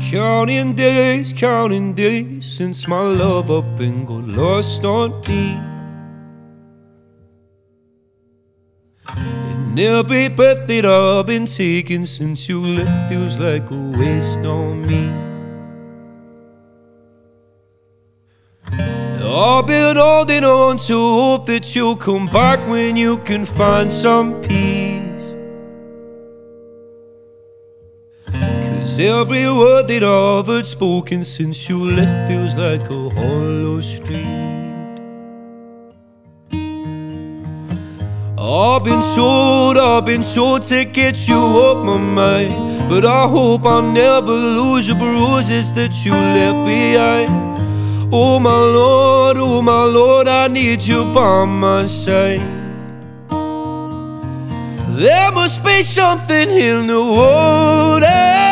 Counting days since my love up and got lost on me. And every breath that I've been taking since you left feels like a waste on me. I've been holding on to hope that you'll come back when you can find some peace. 'Cause every word that I've heard spoken since you left feels like a hollow street. I've been told to get you off my mind, but I hope I'll never lose the bruises that you left behind. Oh my Lord, I need you by my side. There must be something in the water.